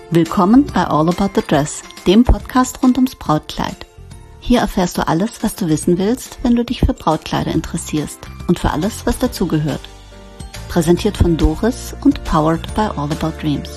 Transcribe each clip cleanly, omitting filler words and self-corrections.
Willkommen bei All About the Dress, dem Podcast rund ums Brautkleid. Hier erfährst du alles, was du wissen willst, wenn du dich für Brautkleider interessierst und für alles, was dazugehört. Präsentiert von Doris und powered by All About Dreams.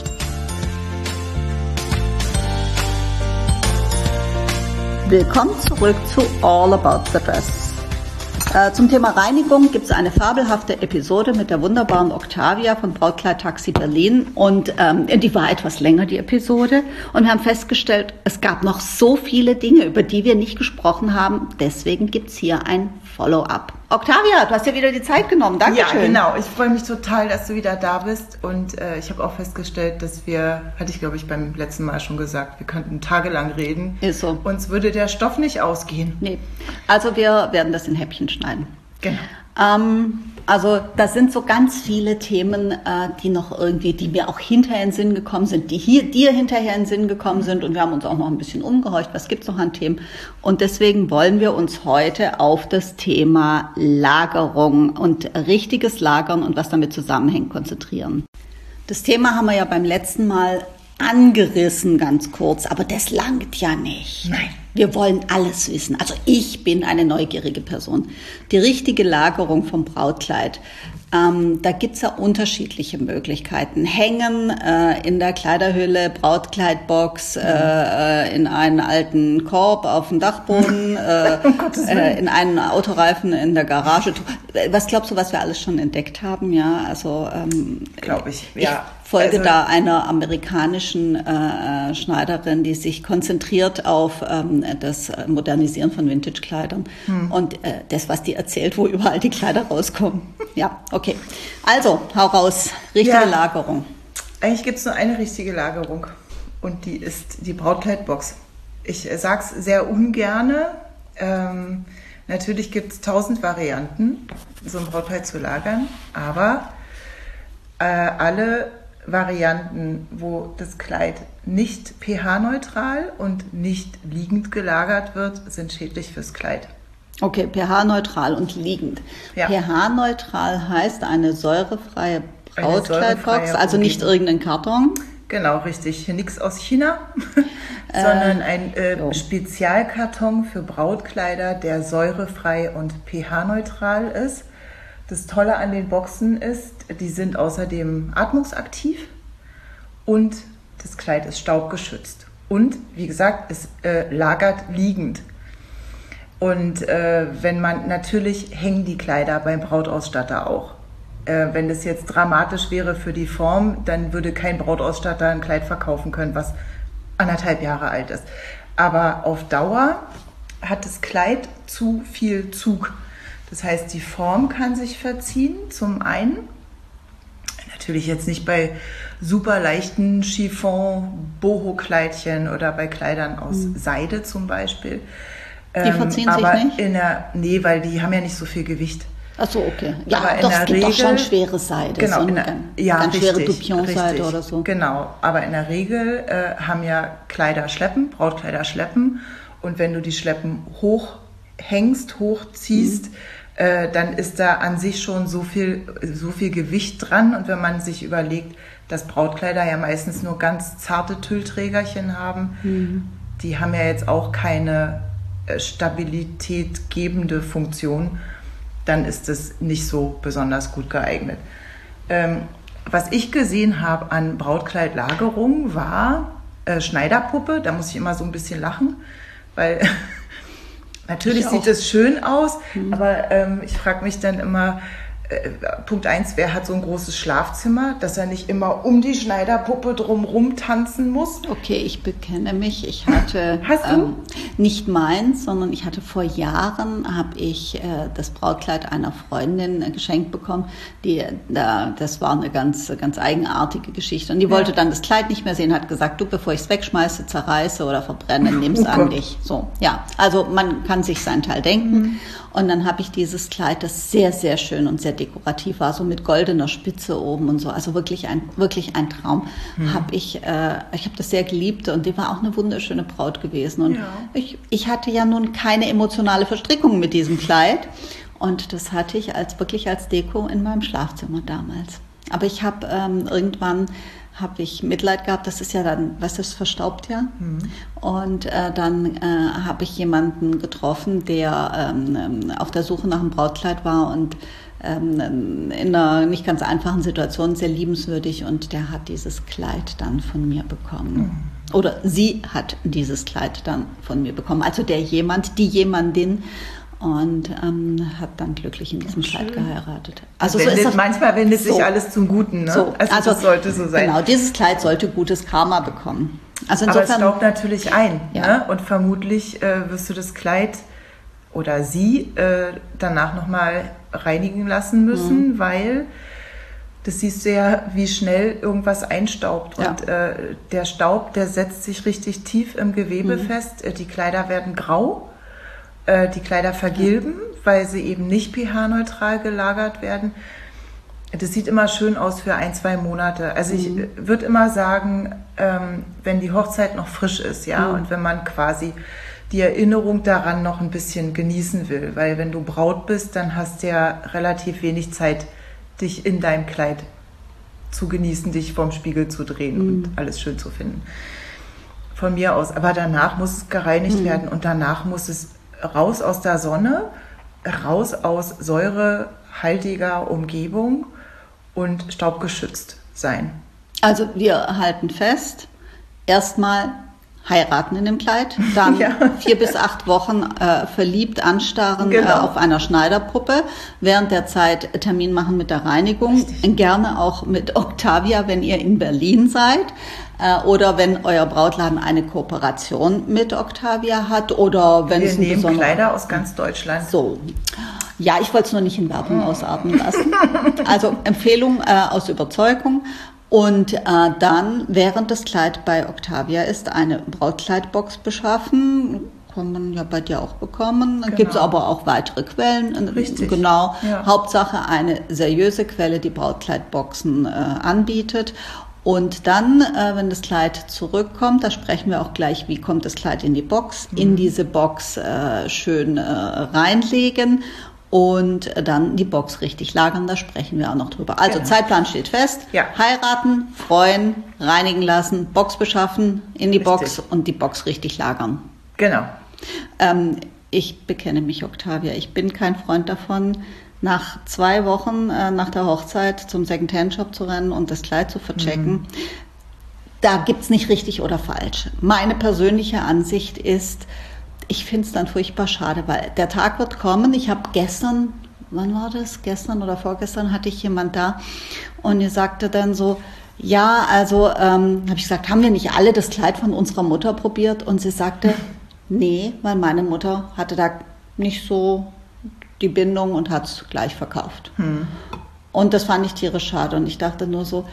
Willkommen zurück zu All About the Dress. Zum Thema Reinigung gibt es eine fabelhafte Episode mit der wunderbaren Octavia von Brautkleid Taxi Berlin und die war etwas länger, die Episode, und wir haben festgestellt, es gab noch so viele Dinge, über die wir nicht gesprochen haben, deswegen gibt es hier ein Follow-up. Octavia, du hast ja wieder die Zeit genommen, Dankeschön. Ja, genau, ich freue mich total, dass du wieder da bist und ich habe auch festgestellt, dass hatte ich glaube ich beim letzten Mal schon gesagt, wir könnten tagelang reden. Ist so. Uns würde der Stoff nicht ausgehen. Nee, also wir werden das in Häppchen schneiden. Genau. Also das sind so ganz viele Themen, die mir auch hinterher in den Sinn gekommen sind, die dir hinterher in den Sinn gekommen sind, und wir haben uns auch noch ein bisschen umgehorcht, was gibt's noch an Themen, und deswegen wollen wir uns heute auf das Thema Lagerung und richtiges Lagern und was damit zusammenhängt konzentrieren. Das Thema haben wir ja beim letzten Mal angerissen, ganz kurz, aber das langt ja nicht. Nein. Wir wollen alles wissen. Also ich bin eine neugierige Person. Die richtige Lagerung vom Brautkleid, da gibt's ja unterschiedliche Möglichkeiten. Hängen in der Kleiderhülle, Brautkleidbox, in einen alten Korb auf dem Dachboden, in einen Autoreifen in der Garage. Was glaubst du, was wir alles schon entdeckt haben? Ja, also glaube ich, ja. Ich folge da einer amerikanischen Schneiderin, die sich konzentriert auf das Modernisieren von Vintage-Kleidern und das, was die erzählt, wo überall die Kleider rauskommen. Ja, okay. Also, hau raus. Richtige Lagerung. Eigentlich gibt es nur eine richtige Lagerung und die ist die Brautkleidbox. Ich sag's sehr ungerne. Natürlich gibt es 1000 Varianten, so ein Brautkleid zu lagern, aber alle Varianten, wo das Kleid nicht pH-neutral und nicht liegend gelagert wird, sind schädlich fürs Kleid. Okay, pH-neutral und liegend. Ja. pH-neutral heißt eine säurefreie Brautkleidbox, also nicht irgendein Karton. Genau, richtig. Nichts aus China, sondern ein Spezialkarton für Brautkleider, der säurefrei und pH-neutral ist. Das Tolle an den Boxen ist, die sind außerdem atmungsaktiv und das Kleid ist staubgeschützt. Und wie gesagt, es lagert liegend. Und natürlich hängen die Kleider beim Brautausstatter auch. Wenn das jetzt dramatisch wäre für die Form, dann würde kein Brautausstatter ein Kleid verkaufen können, was 1,5 Jahre alt ist. Aber auf Dauer hat das Kleid zu viel Zug. Das heißt, die Form kann sich verziehen, zum einen. Natürlich jetzt nicht bei super leichten Chiffon-Boho-Kleidchen oder bei Kleidern aus Seide zum Beispiel. Die verziehen sich nicht? Weil die haben ja nicht so viel Gewicht. Ach so, okay. Ja, aber doch, es gibt auch schon schwere Seide. Genau, so ganz schwere Dupion-Seide oder so. Genau, aber in der Regel haben ja Brautkleider schleppen. Und wenn du die Schleppen hochziehst, dann ist da an sich schon so viel Gewicht dran. Und wenn man sich überlegt, dass Brautkleider ja meistens nur ganz zarte Tüllträgerchen haben, die haben ja jetzt auch keine Stabilität gebende Funktion, dann ist es nicht so besonders gut geeignet. Was ich gesehen habe an Brautkleidlagerung war Schneiderpuppe. Da muss ich immer so ein bisschen lachen, weil natürlich sieht es schön aus, aber ich frage mich dann immer, Punkt 1, wer hat so ein großes Schlafzimmer, dass er nicht immer um die Schneiderpuppe drumherum tanzen muss? Okay, ich bekenne mich. Ich hatte Hast du? Nicht meins, sondern ich hatte vor Jahren, das Brautkleid einer Freundin geschenkt bekommen. Das war eine ganz, ganz eigenartige Geschichte. Und die wollte dann das Kleid nicht mehr sehen, hat gesagt, du, bevor ich es wegschmeiße, zerreiße oder verbrenne, nimm es an dich. So, ja, also man kann sich seinen Teil denken. Und dann habe ich dieses Kleid, das sehr, sehr schön und sehr dekorativ war, so mit goldener Spitze oben und so, also wirklich ein Traum. Ich habe das sehr geliebt und die war auch eine wunderschöne Braut gewesen. Und ich hatte ja nun keine emotionale Verstrickung mit diesem Kleid und das hatte ich wirklich als Deko in meinem Schlafzimmer damals. Aber ich habe irgendwann habe ich Mitleid gehabt. Das ist ja dann, weißt du, das verstaubt ja. Und dann habe ich jemanden getroffen, der auf der Suche nach einem Brautkleid war und in einer nicht ganz einfachen Situation, sehr liebenswürdig, und der hat dieses Kleid dann von mir bekommen. Oder sie hat dieses Kleid dann von mir bekommen. Also die Jemandin, und hat dann glücklich in diesem Kleid geheiratet. Also manchmal wendet sich alles zum Guten. Ne? So, also das sollte so sein. Genau, dieses Kleid sollte gutes Karma bekommen. Also insofern, aber es staubt natürlich ein. Ja. Ne? Und vermutlich wirst du das Kleid oder sie danach nochmal reinigen lassen müssen, weil das siehst du ja, wie schnell irgendwas einstaubt. Ja. Und der Staub, der setzt sich richtig tief im Gewebe fest. Die Kleider werden grau, die Kleider vergilben, weil sie eben nicht pH-neutral gelagert werden. Das sieht immer schön aus für 1-2 Monate. Also ich würde immer sagen, wenn die Hochzeit noch frisch ist, ja, und wenn man quasi die Erinnerung daran noch ein bisschen genießen will. Weil wenn du Braut bist, dann hast du ja relativ wenig Zeit, dich in deinem Kleid zu genießen, dich vorm Spiegel zu drehen und alles schön zu finden. Von mir aus. Aber danach muss es gereinigt werden und danach muss es raus aus der Sonne, raus aus säurehaltiger Umgebung und staubgeschützt sein. Also wir halten fest, erstmal heiraten in dem Kleid, dann 4 bis 8 Wochen verliebt anstarren auf einer Schneiderpuppe, während der Zeit Termin machen mit der Reinigung, richtig. Gerne auch mit Octavia, wenn ihr in Berlin seid, oder wenn euer Brautladen eine Kooperation mit Octavia hat, oder wenn es wir nehmen Kleider aus ganz Deutschland. So. Ja, ich wollte es nur nicht in Werbung ausarten lassen. Also Empfehlung aus Überzeugung. Und dann, während das Kleid bei Octavia ist, eine Brautkleidbox beschaffen. Kann man ja bei dir auch bekommen. Genau. Gibt es aber auch weitere Quellen. Richtig. Genau. Ja. Hauptsache eine seriöse Quelle, die Brautkleidboxen anbietet. Und dann, wenn das Kleid zurückkommt, da sprechen wir auch gleich, wie kommt das Kleid in die Box. In diese Box schön reinlegen. Und dann die Box richtig lagern, da sprechen wir auch noch drüber. Also Zeitplan steht fest, heiraten, freuen, reinigen lassen, Box beschaffen, in die Box und die Box richtig lagern. Genau. Ich bekenne mich, Octavia, ich bin kein Freund davon, nach 2 Wochen nach der Hochzeit zum Second-Hand-Shop zu rennen und das Kleid zu verchecken. Da gibt's nicht richtig oder falsch. Meine persönliche Ansicht ist, ich finde es dann furchtbar schade, weil der Tag wird kommen. Ich habe gestern, wann war das? Gestern oder vorgestern hatte ich jemand da und die sagte dann so, ja, also habe ich gesagt, haben wir nicht alle das Kleid von unserer Mutter probiert? Und sie sagte, nee, weil meine Mutter hatte da nicht so die Bindung und hat es gleich verkauft. Und das fand ich tierisch schade und ich dachte nur so,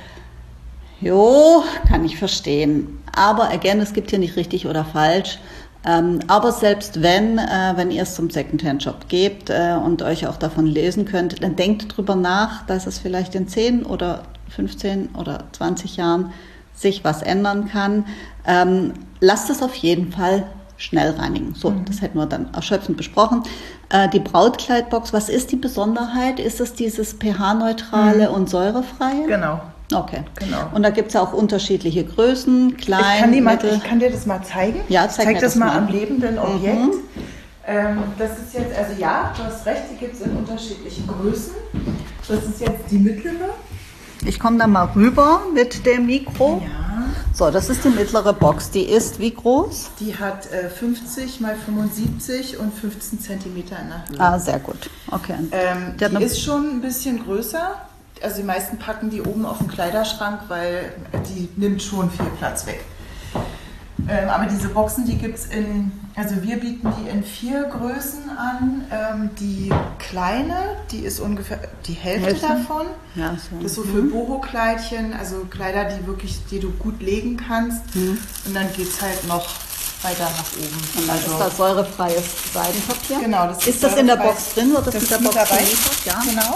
jo, kann ich verstehen. Aber again, es gibt hier nicht richtig oder falsch. Aber selbst wenn ihr es zum Second-Hand-Shop gebt und euch auch davon lesen könnt, dann denkt drüber nach, dass es vielleicht in 10 oder 15 oder 20 Jahren sich was ändern kann. Lasst es auf jeden Fall schnell reinigen. So, das hätten wir dann erschöpfend besprochen. Die Brautkleidbox, was ist die Besonderheit? Ist es dieses pH-neutrale und säurefreie? Genau. Okay, genau. Und da gibt es auch unterschiedliche Größen, klein, mittel. Ich kann dir das mal zeigen. Ja, zeig das mal am lebenden Objekt. Das ist jetzt, also ja, du hast recht, die gibt es in unterschiedlichen Größen. Das ist jetzt die mittlere. Ich komme da mal rüber mit dem Mikro. Ja. So, das ist die mittlere Box. Die ist wie groß? Die hat 50 mal 75 und 15 cm in der Höhe. Ah, sehr gut. Okay. Die ist schon ein bisschen größer. Also die meisten packen die oben auf den Kleiderschrank, weil die nimmt schon viel Platz weg. Aber diese Boxen, die gibt es also wir bieten die in 4 Größen an. Die kleine, die ist ungefähr die Hälfte davon. Ja, so. Das ist so für Boho-Kleidchen, also Kleider, die du gut legen kannst. Und dann geht es halt noch weiter nach oben. Und dann ist das säurefreies Seidenpapier. Genau. Das ist das in der Box drin? Wird das mit der Box dabei? Ja, genau.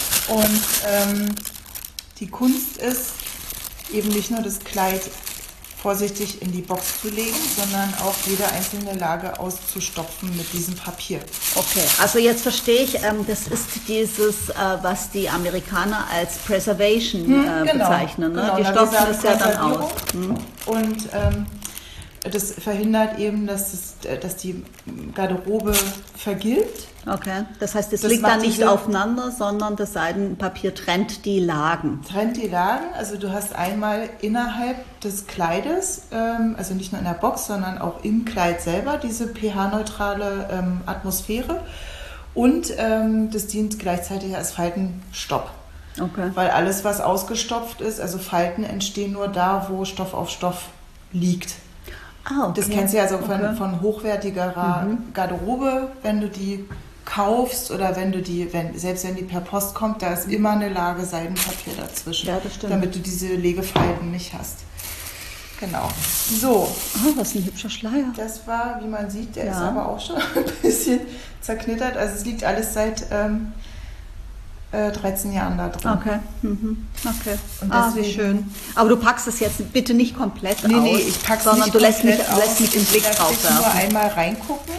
Und die Kunst ist eben nicht nur das Kleid vorsichtig in die Box zu legen, sondern auch jede einzelne Lage auszustopfen mit diesem Papier. Okay, also jetzt verstehe ich, das ist dieses, was die Amerikaner als Preservation bezeichnen. Ne? Genau, die stopfen es ja dann aus. Und das verhindert eben, dass die Garderobe vergilbt. Okay, das heißt, es liegt dann nicht aufeinander, sondern das Seidenpapier trennt die Lagen. Trennt die Lagen, also du hast einmal innerhalb des Kleides, also nicht nur in der Box, sondern auch im Kleid selber, diese pH-neutrale Atmosphäre und das dient gleichzeitig als Faltenstopp. Okay. Weil alles, was ausgestopft ist, also Falten entstehen nur da, wo Stoff auf Stoff liegt. Ah, okay. Das kennst du ja also von hochwertigerer Garderobe, wenn du die kaufst oder selbst wenn die per Post kommt, da ist immer eine Lage Seidenpapier dazwischen, ja, das stimmt. damit du diese Legefalten nicht hast. Genau. So. Oh, was ein hübscher Schleier. Das war, wie man sieht, der ist aber auch schon ein bisschen zerknittert. Also es liegt alles seit 13 Jahren da drin. Okay. Okay. Und Wie schön. Aber du packst es jetzt bitte nicht komplett aus, nee, ich pack's sondern nicht du lässt mich den Blick drauf werfen. Nur werfen. einmal reingucken.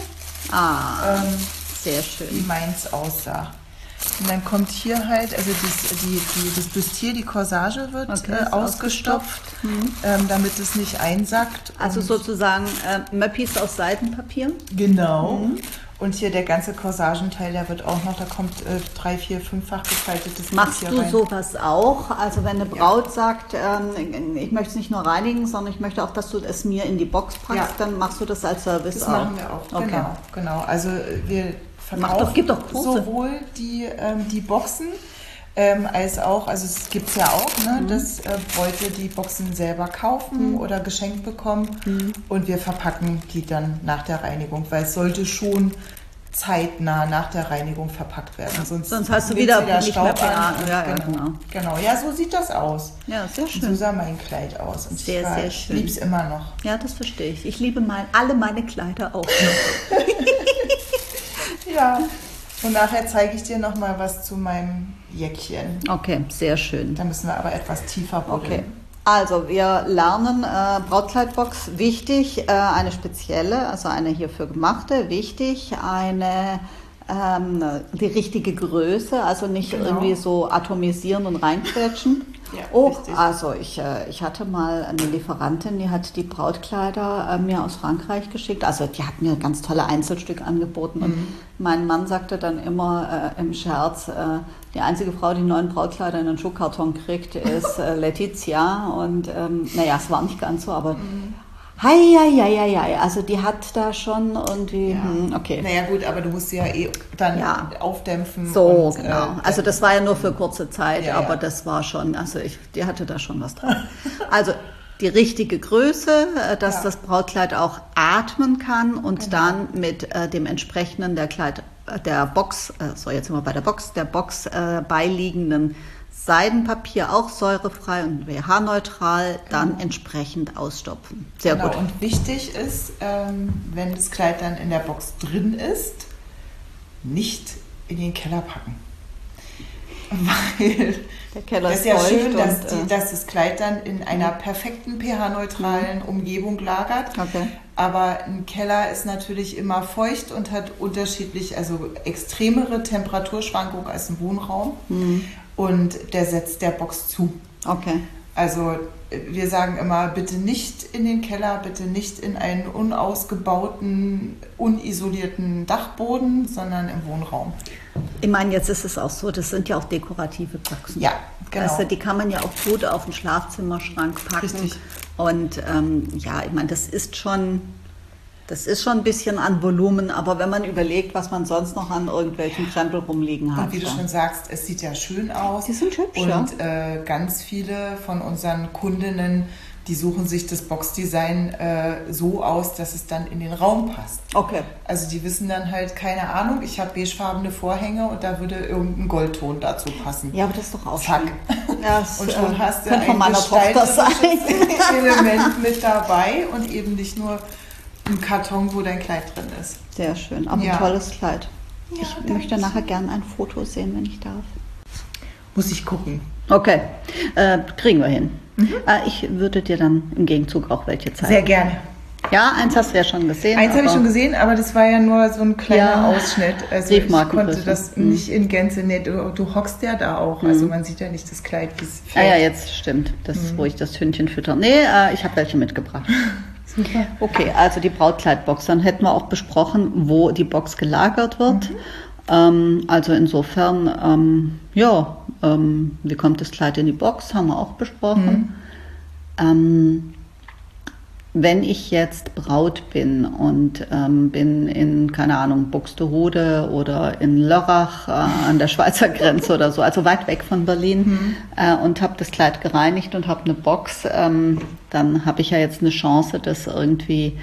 Sehr schön. Wie meins aussah. Und dann kommt hier halt, also das Bustier, die Corsage wird ausgestopft, damit es nicht einsackt. Also sozusagen Möppis aus Seidenpapier? Genau. Und hier der ganze Corsagenteil, der wird auch noch, da kommt 3-, 4-, 5-fach gefaltetes Machst Papier du rein. sowas auch? Also wenn eine Braut sagt, ich möchte es nicht nur reinigen, sondern ich möchte auch, dass du es mir in die Box packst, dann machst du das als Service das auch? Das machen wir auch, okay. Genau. Also wir verkaufen Gibt doch Kurse. sowohl die Boxen, als auch, also es gibt es ja auch, ne, dass Bräute die Boxen selber kaufen oder geschenkt bekommen und wir verpacken die dann nach der Reinigung, weil es sollte schon zeitnah nach der Reinigung verpackt werden. Sonst hast du wieder nicht Staub mehr an. ja, Genau, ja, so sieht das aus. Ja, sehr schön. So sah mein Kleid aus. Und sehr schön. Ich liebe es immer noch. Ja, das verstehe ich. Ich liebe alle meine Kleider auch noch. Ja, und nachher zeige ich dir noch mal was zu meinem Jäckchen. Okay, sehr schön. Da müssen wir aber etwas tiefer buddeln. Okay. Also wir lernen Brautkleidbox, wichtig, eine spezielle, also eine hierfür gemachte, wichtig, die richtige Größe, also nicht irgendwie so atomisieren und reinquetschen. Ja, richtig. Also ich hatte mal eine Lieferantin, die hat die Brautkleider mir aus Frankreich geschickt. Also die hat mir ganz tolle Einzelstücke angeboten. Und mein Mann sagte dann immer im Scherz, die einzige Frau, die 9 Brautkleider in einen Schuhkarton kriegt, ist Letizia. Und es war nicht ganz so, aber Hei, also die hat da schon irgendwie, okay. Naja gut, aber du musst sie ja dann aufdämpfen. So, und, genau. Also das war ja nur für kurze Zeit, aber ja. das war schon, also die hatte da schon was dran. Also die richtige Größe, dass das Brautkleid auch atmen kann und dann mit dem entsprechenden der Box beiliegenden Seidenpapier, auch säurefrei und pH-neutral, dann entsprechend ausstopfen. Sehr gut. Und wichtig ist, wenn das Kleid dann in der Box drin ist, nicht in den Keller packen. Weil der Keller ist ja schön, dass das Kleid dann in einer perfekten pH-neutralen Umgebung lagert. Okay. Aber ein Keller ist natürlich immer feucht und hat also extremere Temperaturschwankungen als ein Wohnraum. Und der setzt der Box zu. Okay. Also wir sagen immer, bitte nicht in den Keller, bitte nicht in einen unausgebauten, unisolierten Dachboden, sondern im Wohnraum. Ich meine, jetzt ist es auch so, das sind ja auch dekorative Boxen. Ja, genau. Also die kann man ja auch gut auf den Schlafzimmerschrank packen. Richtig. Und ich meine, das ist schon ein bisschen an Volumen, aber wenn man überlegt, was man sonst noch an irgendwelchen Krempel rumliegen hat. Und wie du schon sagst, es sieht ja schön aus. Die sind hübsch, und ganz viele von unseren Kundinnen, die suchen sich das Boxdesign so aus, dass es dann in den Raum passt. Okay. Also die wissen dann halt, keine Ahnung, ich habe beigefarbene Vorhänge und da würde irgendein Goldton dazu passen. Ja, aber das ist doch auch Zack. Ja, und schon hast du ein gestalterisches Element mit dabei und eben nicht nur ein Karton, wo dein Kleid drin ist. Sehr schön, aber ein tolles Kleid. Ja, ich möchte nachher gerne ein Foto sehen, wenn ich darf. Muss ich gucken. Okay, kriegen wir hin. Ich würde dir dann im Gegenzug auch welche zeigen. Sehr gerne. Ja, eins hast du ja schon gesehen. Eins habe ich schon gesehen, aber das war ja nur so ein kleiner Ausschnitt. Also ich konnte das nicht in Gänze. Nee, du hockst ja da auch. Also man sieht ja nicht das Kleid, wie es fällt. Ja, jetzt stimmt. Das ist, wo ich das Hündchen fütter. Nee, ich habe welche mitgebracht. Super. Okay, also die Brautkleidbox. Dann hätten wir auch besprochen, wo die Box gelagert wird. Also insofern, wie kommt das Kleid in die Box, haben wir auch besprochen. Wenn ich jetzt Braut bin und bin in, keine Ahnung, Buxtehude oder in Lörrach an der Schweizer Grenze oder so, also weit weg von Berlin und habe das Kleid gereinigt und habe eine Box, dann habe ich ja jetzt eine Chance, das irgendwie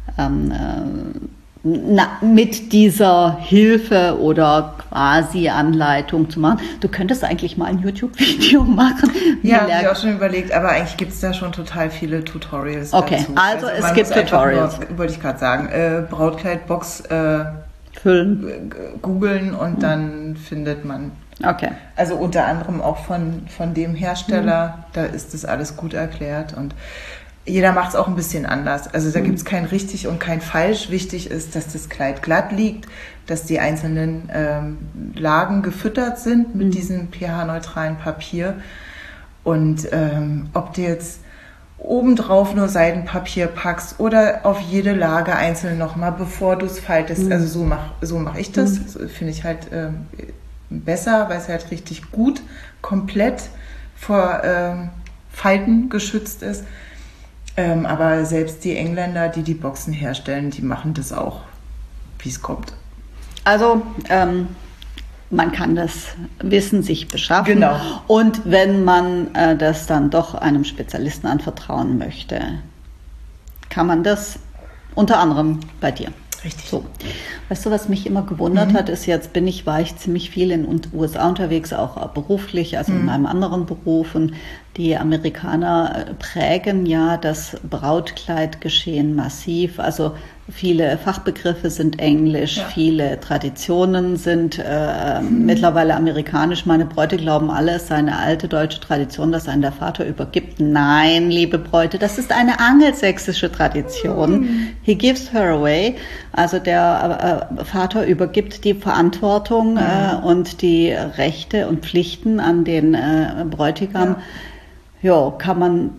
mit dieser Hilfe oder quasi Anleitung zu machen. Du könntest eigentlich mal ein YouTube-Video machen. Ja, habe ich auch schon überlegt, aber eigentlich gibt es da schon total viele Tutorials dazu. Also es gibt Tutorials. Wollte ich gerade sagen, Brautkleidbox füllen, googeln und dann findet man. Okay. Also unter anderem auch von dem Hersteller, da ist das alles gut erklärt und jeder macht es auch ein bisschen anders. Also da gibt es kein richtig und kein falsch. Wichtig ist, dass das Kleid glatt liegt, dass die einzelnen Lagen gefüttert sind mit diesem pH-neutralen Papier. Und ob du jetzt obendrauf nur Seidenpapier packst oder auf jede Lage einzeln nochmal, bevor du es faltest. Also so mach ich das. Finde ich halt besser, weil es halt richtig gut komplett vor Falten geschützt ist. Aber selbst die Engländer, die Boxen herstellen, die machen das auch, wie es kommt. Also man kann das Wissen sich beschaffen. Genau. Und wenn man das dann doch einem Spezialisten anvertrauen möchte, kann man das unter anderem bei dir. Richtig. So. Weißt du, was mich immer gewundert hat, ist, war ich ziemlich viel in den USA unterwegs, auch beruflich, also in meinem anderen Beruf. Und die Amerikaner prägen ja das Brautkleidgeschehen massiv. Also viele Fachbegriffe sind Englisch, viele Traditionen sind mittlerweile amerikanisch. Meine Bräute glauben alle, es sei eine alte deutsche Tradition, dass einen der Vater übergibt. Nein, liebe Bräute, das ist eine angelsächsische Tradition. He gives her away. Also der Vater übergibt die Verantwortung und die Rechte und Pflichten an den Bräutigam. Ja, kann man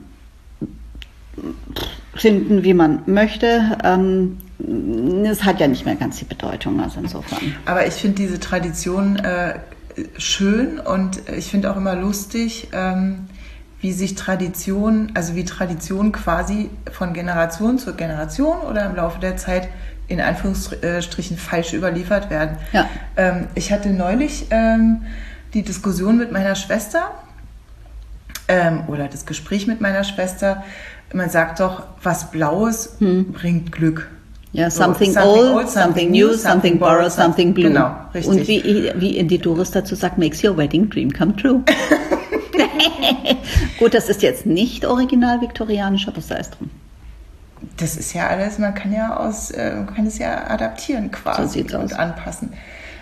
finden, wie man möchte. Es hat ja nicht mehr ganz die Bedeutung, also insofern. Aber ich finde diese Tradition schön und ich finde auch immer lustig, wie Tradition quasi von Generation zu Generation oder im Laufe der Zeit in Anführungsstrichen falsch überliefert werden. Ja. Ich hatte neulich die Diskussion mit meiner Schwester oder das Gespräch mit meiner Schwester. Man sagt doch, was Blaues bringt Glück. Ja, something old, something new, something borrowed, something blue. Genau, richtig. Und wie Indy Doris dazu sagt, makes your wedding dream come true. Gut, das ist jetzt nicht original viktorianisch, aber sei es drum. Das ist ja alles, man kann es ja adaptieren quasi und anpassen.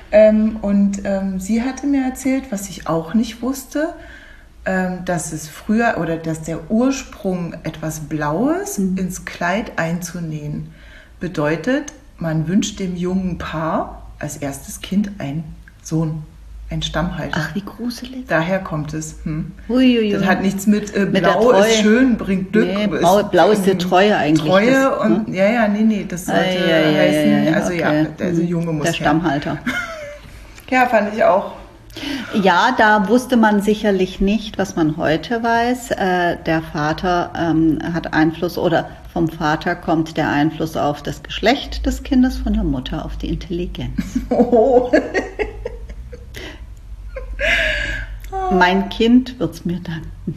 Sie hatte mir erzählt, was ich auch nicht wusste, dass es früher oder dass der Ursprung etwas Blaues ins Kleid einzunähen bedeutet, man wünscht dem jungen Paar als erstes Kind einen Sohn, einen Stammhalter. Ach, wie gruselig. Daher kommt es. Uiuiui. Das hat nichts mit Blau ist schön, bringt Glück. Nee, Blau ist die Treue eigentlich. Treue und das sollte heißen, also Junge muss der Stammhalter. Ja, fand ich auch. Ja, da wusste man sicherlich nicht, was man heute weiß. Der Vater hat Einfluss oder vom Vater kommt der Einfluss auf das Geschlecht des Kindes, von der Mutter auf die Intelligenz. Oh. Mein Kind wird's mir danken.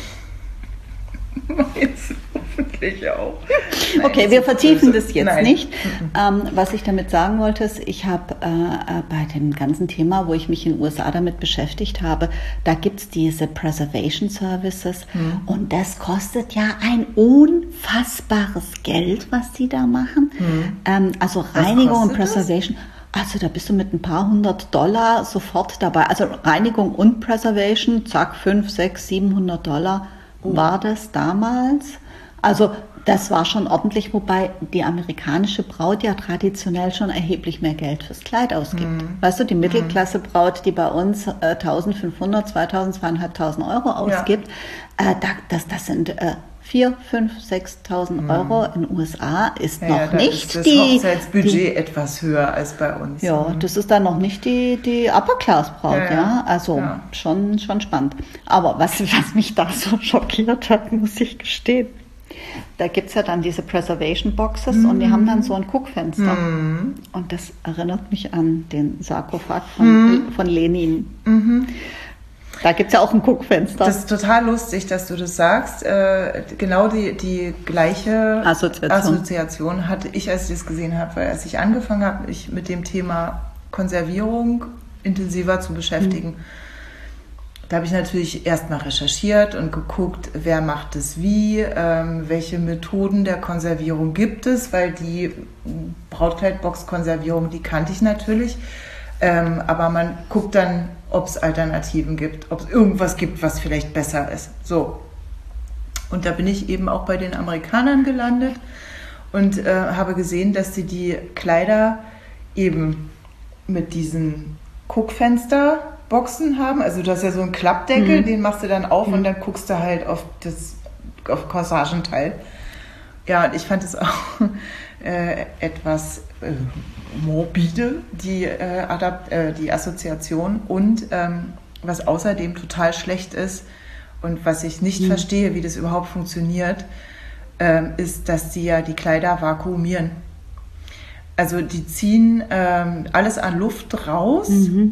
Jetzt hoffentlich auch. Nein, okay, wir vertiefen das jetzt nicht. Was ich damit sagen wollte, ist, ich habe bei dem ganzen Thema, wo ich mich in den USA damit beschäftigt habe, da gibt es diese Preservation Services und das kostet ja ein unfassbares Geld, was die da machen. Also Reinigung und Preservation. Also da bist du mit ein paar $100 sofort dabei. Also Reinigung und Preservation, zack, $500, $600, $700. war das damals. Also das war schon ordentlich, wobei die amerikanische Braut ja traditionell schon erheblich mehr Geld fürs Kleid ausgibt. Weißt du, die Mittelklasse-Braut, die bei uns 1.500, 2.000, 2.500 Euro ausgibt, das sind 4.000, 5.000, 6.000 Euro in den USA ist noch nicht ist das Hochzeitsbudget etwas höher als bei uns. Ja, das ist dann noch nicht die Upper-Class-Braut, ja. Also schon spannend. Aber was mich da so schockiert hat, muss ich gestehen, da gibt es ja dann diese Preservation Boxes und die haben dann so ein Guckfenster. Und das erinnert mich an den Sarkophag von Lenin. Da gibt es ja auch ein Guckfenster. Das ist total lustig, dass du das sagst. Genau die gleiche Assoziation hatte ich, als ich das gesehen habe. Weil als ich angefangen habe, mich mit dem Thema Konservierung intensiver zu beschäftigen, da habe ich natürlich erstmal recherchiert und geguckt, wer macht es wie, welche Methoden der Konservierung gibt es, weil die Brautkleidbox-Konservierung, die kannte ich natürlich. Aber man guckt dann, ob es Alternativen gibt, ob es irgendwas gibt, was vielleicht besser ist. So. Und da bin ich eben auch bei den Amerikanern gelandet und habe gesehen, dass sie die Kleider eben mit diesen Guckfensterboxen haben. Also du hast ja so einen Klappdeckel, den machst du dann auf und dann guckst du halt auf Corsagenteil. Ja, und ich fand es auch etwas morbide, die Assoziation. Und was außerdem total schlecht ist und was ich nicht verstehe, wie das überhaupt funktioniert, ist, dass sie ja die Kleider vakuumieren. Also die ziehen alles an Luft raus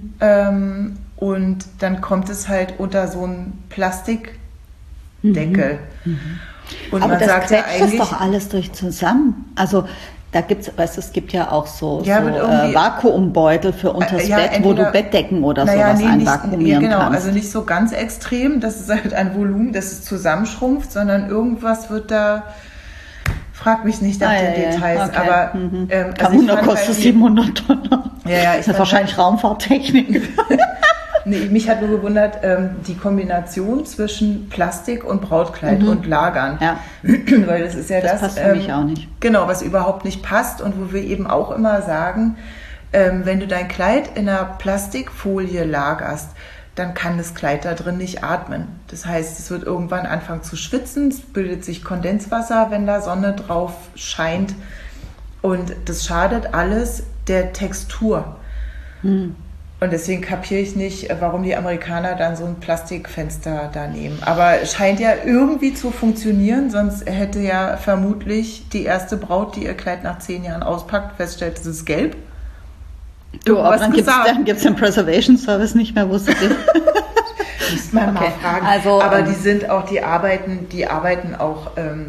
und dann kommt es halt unter so einen Plastikdeckel. Und aber man das sagt ja eigentlich doch alles durch zusammen. Also da gibt's, weißt du, es gibt ja auch so Vakuumbeutel für unters Bett, wo du Bettdecken oder sowas einvakuumieren kannst. Also nicht so ganz extrem, dass es halt ein Volumen, dass es zusammenschrumpft, sondern irgendwas wird da, frag mich nicht nach den Details, okay. Aber Kamuna kostet $700. Das ist wahrscheinlich Raumfahrttechnik. Nee, mich hat nur gewundert, die Kombination zwischen Plastik und Brautkleid und Lagern. Ja. Weil das ist ja das passt für mich auch nicht. Genau, was überhaupt nicht passt und wo wir eben auch immer sagen, wenn du dein Kleid in einer Plastikfolie lagerst, dann kann das Kleid da drin nicht atmen. Das heißt, es wird irgendwann anfangen zu schwitzen, es bildet sich Kondenswasser, wenn da Sonne drauf scheint und das schadet alles der Textur. Und deswegen kapiere ich nicht, warum die Amerikaner dann so ein Plastikfenster da nehmen. Aber es scheint ja irgendwie zu funktionieren, sonst hätte ja vermutlich die erste Braut, die ihr Kleid nach 10 Jahren auspackt, feststellt, es ist gelb. Aber dann gibt es den Preservation Service nicht mehr, wusstet ihr? Müsste man mal fragen. Also, aber die arbeiten auch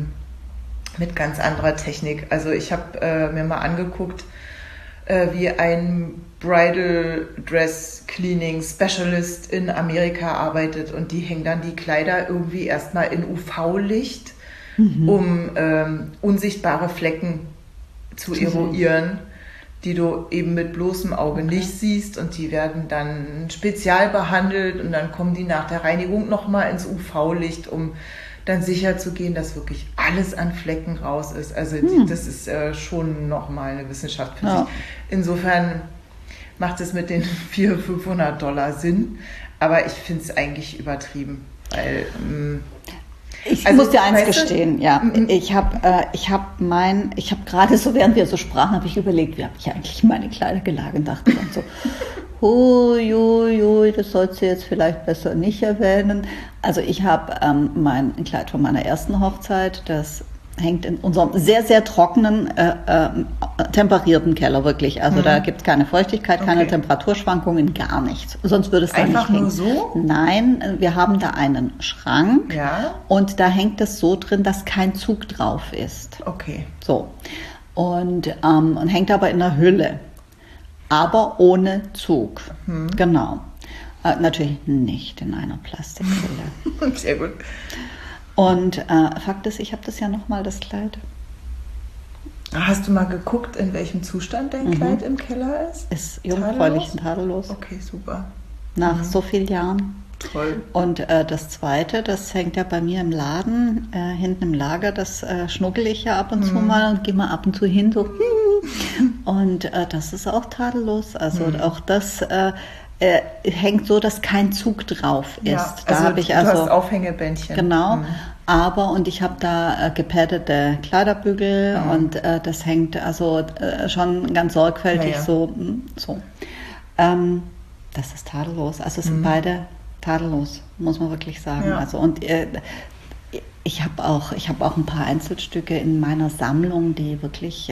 mit ganz anderer Technik. Also ich habe mir mal angeguckt, wie ein Bridal Dress Cleaning Specialist in Amerika arbeitet und die hängen dann die Kleider irgendwie erstmal in UV-Licht, um unsichtbare Flecken zu eruieren, die du eben mit bloßem Auge nicht siehst und die werden dann spezial behandelt und dann kommen die nach der Reinigung nochmal ins UV-Licht, um dann sicher zu gehen, dass wirklich alles an Flecken raus ist. Also das ist schon nochmal eine Wissenschaft für sich. Insofern macht es mit den $400-500 Sinn, aber ich finde es eigentlich übertrieben, weil ich muss dir eins gestehen, ja. Ich habe gerade so, während wir so sprachen, habe ich überlegt, wie habe ich eigentlich meine Kleider gelagert und dachte dann so, das sollst du jetzt vielleicht besser nicht erwähnen. Also ich habe mein Kleid von meiner ersten Hochzeit, das hängt in unserem sehr, sehr trockenen, temperierten Keller, wirklich. Also da gibt es keine Feuchtigkeit, keine Temperaturschwankungen, gar nichts. Sonst würde es da nicht hängen. Einfach nur so? Nein, wir haben da einen Schrank und da hängt es so drin, dass kein Zug drauf ist. Okay. So. Und hängt aber in der Hülle, aber ohne Zug. Genau. Natürlich nicht in einer Plastikhülle. Sehr gut. Und Fakt ist, ich habe das ja nochmal, das Kleid. Hast du mal geguckt, in welchem Zustand dein Kleid im Keller ist? Ist jungfräulich und tadellos. Okay, super. Nach so vielen Jahren. Toll. Und das Zweite, das hängt ja bei mir im Laden, hinten im Lager, das schnuggel ich ja ab und zu mal und gehe mal ab und zu hin, so. Und das ist auch tadellos. Also auch das hängt so, dass kein Zug drauf ist. Ja, Da habe ich also du hast Aufhängebändchen. Genau, aber und ich habe da gepaddete Kleiderbügel und das hängt also schon ganz sorgfältig so. Das ist tadellos. Also es sind beide tadellos, muss man wirklich sagen. Ja. Also und ich habe auch ein paar Einzelstücke in meiner Sammlung, die wirklich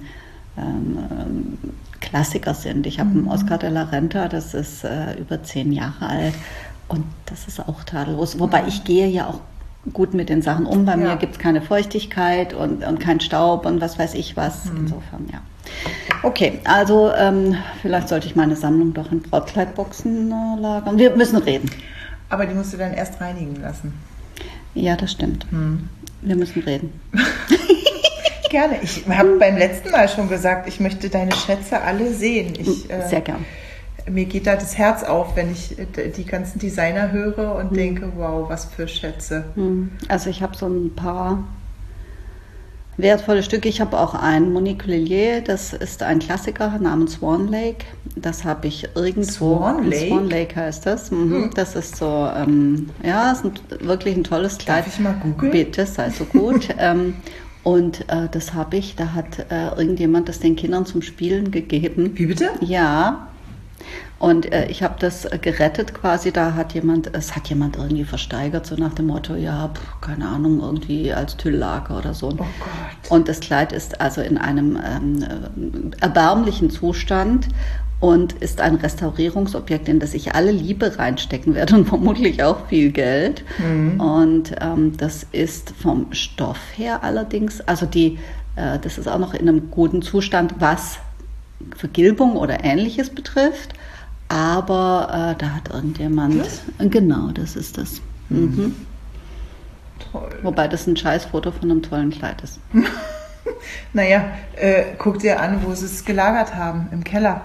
Klassiker sind. Ich habe einen Oscar de la Renta, das ist über 10 Jahre alt und das ist auch tadellos. Wobei ich gehe ja auch gut mit den Sachen um. Bei mir gibt es keine Feuchtigkeit und kein Staub und was weiß ich was. Insofern, ja. Okay, also vielleicht sollte ich meine Sammlung doch in Brautkleidboxen lagern. Wir müssen reden. Aber die musst du dann erst reinigen lassen. Ja, das stimmt. Wir müssen reden. Gerne. Ich habe beim letzten Mal schon gesagt, ich möchte deine Schätze alle sehen. Sehr gern. Mir geht da das Herz auf, wenn ich die ganzen Designer höre und denke, wow, was für Schätze. Also ich habe so ein paar wertvolle Stücke. Ich habe auch ein Monique Lellier, das ist ein Klassiker namens Swan Lake. Das habe ich irgendwo. Swan Lake? Swan Lake heißt das. Das ist so, ist wirklich ein tolles Kleid. Darf ich mal googeln? Bitte, sei so gut. Und das habe ich, da hat irgendjemand das den Kindern zum Spielen gegeben. Wie bitte? Ja. Und ich habe das gerettet quasi, es hat jemand irgendwie versteigert, so nach dem Motto, ja, keine Ahnung, irgendwie als Tülllager oder so. Oh Gott. Und das Kleid ist also in einem erbärmlichen Zustand und ist ein Restaurierungsobjekt, in das ich alle Liebe reinstecken werde und vermutlich auch viel Geld. Und das ist vom Stoff her allerdings, also das ist auch noch in einem guten Zustand, was Vergilbung oder Ähnliches betrifft. Aber da hat irgendjemand, genau, das ist das. Toll. Wobei das ein Scheißfoto von einem tollen Kleid ist. Naja, guck dir an, wo sie es gelagert haben, im Keller.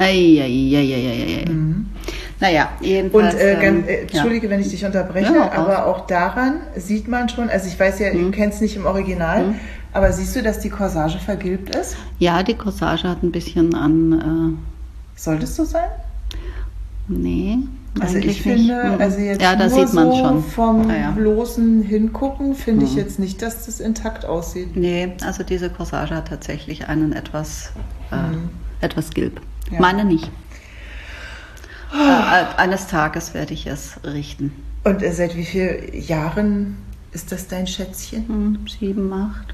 Naja, jedenfalls. Und entschuldige, wenn ich dich unterbreche, aber auch daran sieht man schon, also ich weiß ja, du kennst nicht im Original, aber siehst du, dass die Corsage vergilbt ist? Ja, die Corsage hat ein bisschen an... Sollte es so sein? Nee, also eigentlich ich finde, nicht. also jetzt ja, da nur sieht man so schon. Vom bloßen Hingucken finde ich jetzt nicht, dass das intakt aussieht. Nee, also diese Corsage hat tatsächlich einen etwas Gilb. Ja. Meine nicht. Eines Tages werde ich es richten. Und seit wie vielen Jahren ist das dein Schätzchen? 7, 8.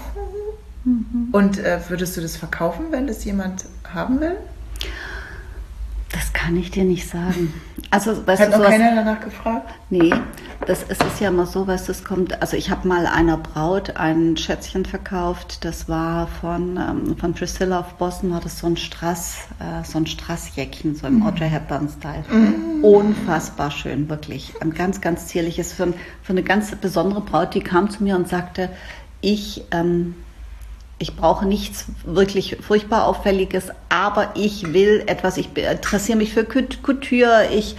Und würdest du das verkaufen, wenn das jemand haben will? Das kann ich dir nicht sagen. Also, weißt Hat du, noch keiner danach gefragt? Nee, es ist ja immer so, weißt du, es kommt, also ich habe mal einer Braut ein Schätzchen verkauft, das war von Priscilla of Boston, war das so ein Strassjäckchen, so im Audrey Hepburn-Style. Unfassbar schön, wirklich. Ein ganz, ganz zierliches, für eine ganz besondere Braut, die kam zu mir und sagte, ich brauche nichts wirklich furchtbar Auffälliges, aber ich will etwas, ich interessiere mich für Couture, ich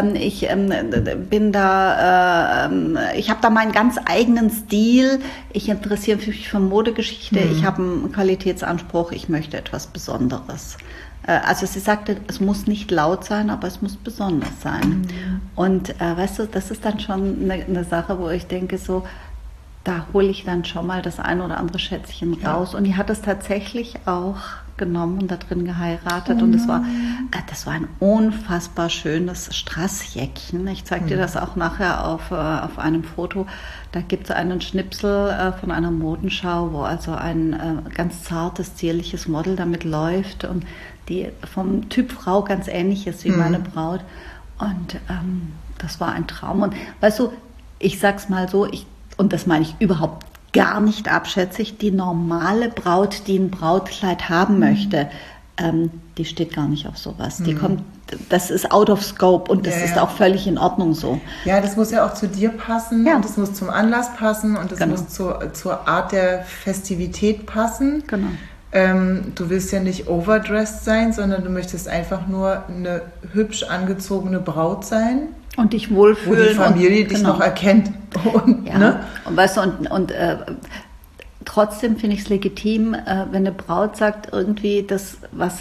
bin da, ich habe da meinen ganz eigenen Stil, ich interessiere mich für Modegeschichte, ich habe einen Qualitätsanspruch, ich möchte etwas Besonderes. Also sie sagte, es muss nicht laut sein, aber es muss besonders sein. Und weißt du, das ist dann schon eine Sache, wo ich denke so, da hole ich dann schon mal das ein oder andere Schätzchen raus. Und die hat es tatsächlich auch genommen und da drin geheiratet. Und das war ein unfassbar schönes Strassjäckchen. Ich zeige dir das auch nachher auf einem Foto. Da gibt es einen Schnipsel von einer Modenschau, wo also ein ganz zartes, zierliches Model damit läuft und die vom Typ Frau ganz ähnlich ist wie meine Braut. Und das war ein Traum. Und weißt du, ich sag's mal so, und das meine ich überhaupt gar nicht abschätzig, die normale Braut, die ein Brautkleid haben möchte, die steht gar nicht auf sowas. Die kommt, das ist out of scope und das ist auch völlig in Ordnung so. Ja, das muss ja auch zu dir passen und das muss zum Anlass passen und das muss zur Art der Festivität passen. Genau. Du willst ja nicht overdressed sein, sondern du möchtest einfach nur eine hübsch angezogene Braut sein. Und dich wo wohlfühlen. die Familie dich noch erkennt. Und, Ja, ne? und weißt du, trotzdem finde ich es legitim, wenn eine Braut sagt, irgendwie das,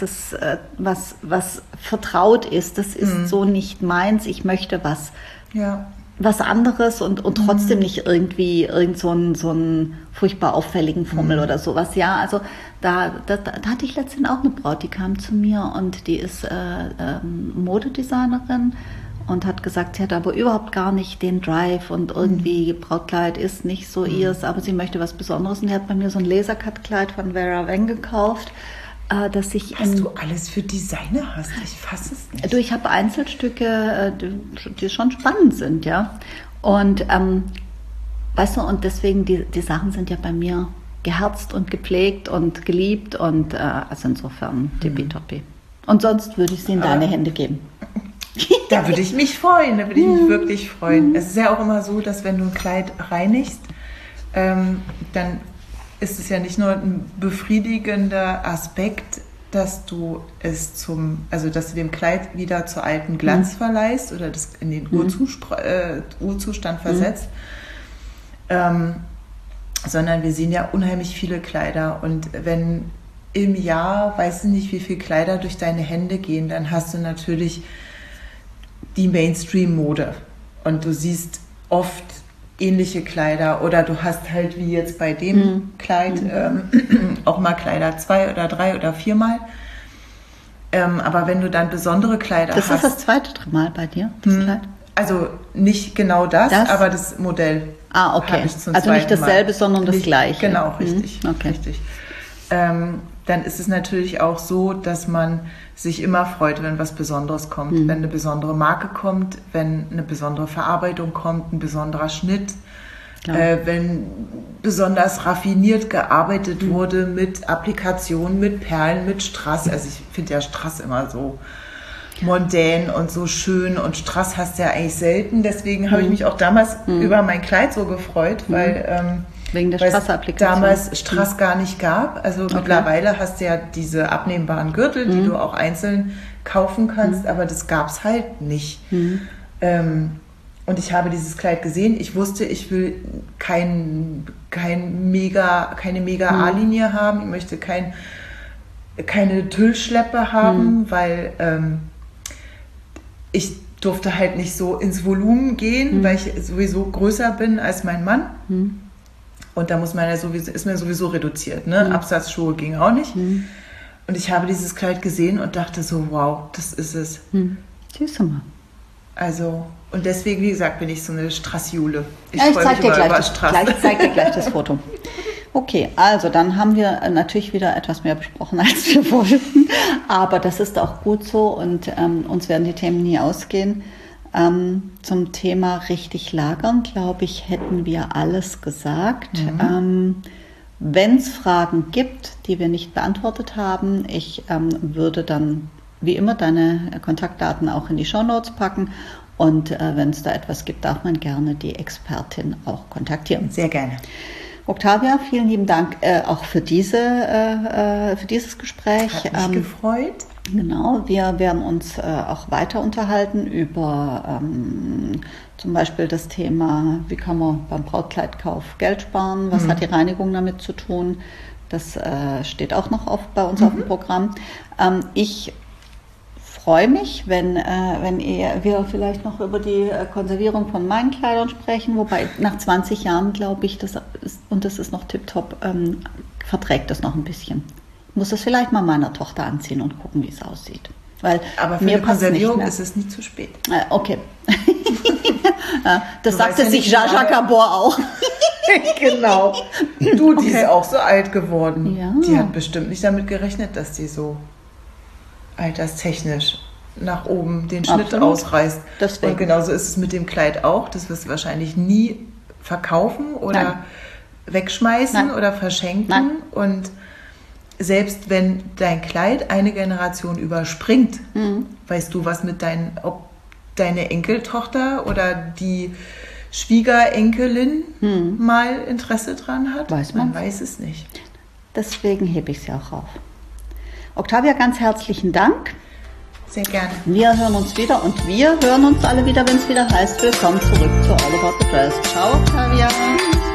was vertraut ist, das ist so nicht meins, ich möchte was anderes und trotzdem nicht irgendwie so einen furchtbar auffälligen Fummel oder sowas. Ja, also da hatte ich letztens auch eine Braut, die kam zu mir und die ist Modedesignerin und hat gesagt, sie hat aber überhaupt gar nicht den Drive und irgendwie Brautkleid ist nicht so ihrs, aber sie möchte was Besonderes. Und die hat bei mir so ein Lasercut-Kleid von Vera Wang gekauft, dass ich... Was du alles für Designer hast, ich fasse es nicht. Du, ich habe Einzelstücke, die schon spannend sind, ja. Und weißt du, und deswegen, die Sachen sind ja bei mir geherzt und gepflegt und geliebt und also insofern tippitoppi. Und sonst würde ich sie in deine Hände geben. Da würde ich mich freuen, da würde ich mich wirklich freuen. Es ist ja auch immer so, dass wenn du ein Kleid reinigst, dann ist es ja nicht nur ein befriedigender Aspekt, dass du dass du dem Kleid wieder zu alten Glanz verleihst oder das in den Urzustand versetzt, sondern wir sehen ja unheimlich viele Kleider und wenn im Jahr, weißt du nicht, wie viele Kleider durch deine Hände gehen, dann hast du natürlich die Mainstream-Mode und du siehst oft ähnliche Kleider oder du hast halt wie jetzt bei dem Kleid auch mal Kleider 2 oder 3 oder 4 Mal. Aber wenn du dann besondere Kleider hast... Das ist das zweite Mal bei dir, das Kleid? Also nicht genau das, aber das Modell okay. habe ich zum also nicht zweiten dasselbe, Mal. sondern das nicht, gleiche. Genau, richtig. Okay. Richtig. Dann ist es natürlich auch so, dass man sich immer freut, wenn was Besonderes kommt. Wenn eine besondere Marke kommt, wenn eine besondere Verarbeitung kommt, ein besonderer Schnitt, wenn besonders raffiniert gearbeitet wurde mit Applikationen, mit Perlen, mit Strass. Also ich finde ja Strass immer so mondän und so schön und Strass hast du ja eigentlich selten. Deswegen habe ich mich auch damals über mein Kleid so gefreut, weil... Wegen der Strass-Applikation. Damals Strass gar nicht gab. Also mittlerweile hast du ja diese abnehmbaren Gürtel, die du auch einzeln kaufen kannst, aber das gab es halt nicht. Und ich habe dieses Kleid gesehen. Ich wusste, ich will keine mega A-Linie haben. Ich möchte keine Tüllschleppe haben, weil ich durfte halt nicht so ins Volumen gehen, weil ich sowieso größer bin als mein Mann. Und da ist man sowieso reduziert. Ne? Absatzschuhe ging auch nicht. Und ich habe dieses Kleid gesehen und dachte so, wow, das ist es. Siehst du mal. Also, und deswegen, wie gesagt, bin ich so eine Strassjule. Ich zeige dir gleich das Foto. Okay, also dann haben wir natürlich wieder etwas mehr besprochen, als wir wollten. Aber das ist auch gut so und uns werden die Themen nie ausgehen. Zum Thema richtig lagern, glaube ich, hätten wir alles gesagt. Wenn es Fragen gibt, die wir nicht beantwortet haben, ich würde dann wie immer deine Kontaktdaten auch in die Shownotes packen. Und wenn es da etwas gibt, darf man gerne die Expertin auch kontaktieren. Sehr gerne. Octavia, vielen lieben Dank auch für dieses Gespräch. Hat mich gefreut. Genau, wir werden uns auch weiter unterhalten über zum Beispiel das Thema, wie kann man beim Brautkleidkauf Geld sparen, was hat die Reinigung damit zu tun. Das steht auch noch bei uns auf dem Programm. Ich freue mich, wenn wir vielleicht noch über die Konservierung von meinen Kleidern sprechen, wobei nach 20 Jahren, glaube ich, das ist noch tipptopp, verträgt das noch ein bisschen. Ich muss das vielleicht mal meiner Tochter anziehen und gucken, wie es aussieht. Weil aber für eine Konservierung ist es nie zu spät. Okay. Das sagte sich Jaja Gabor auch. Genau. Die ist auch so alt geworden. Ja. Die hat bestimmt nicht damit gerechnet, dass die so alterstechnisch nach oben den Schnitt ausreißt. Deswegen. Und genauso ist es mit dem Kleid auch. Das wirst du wahrscheinlich nie verkaufen oder wegschmeißen oder verschenken. Nein. Und selbst wenn dein Kleid eine Generation überspringt, weißt du, was ob deine Enkeltochter oder die Schwiegerenkelin mal Interesse dran hat? Man weiß es nicht. Deswegen hebe ich sie auch auf. Octavia, ganz herzlichen Dank. Sehr gerne. Wir hören uns wieder und wir hören uns alle wieder, wenn es wieder heißt, willkommen zurück zu All About the Dress. Ciao, Octavia.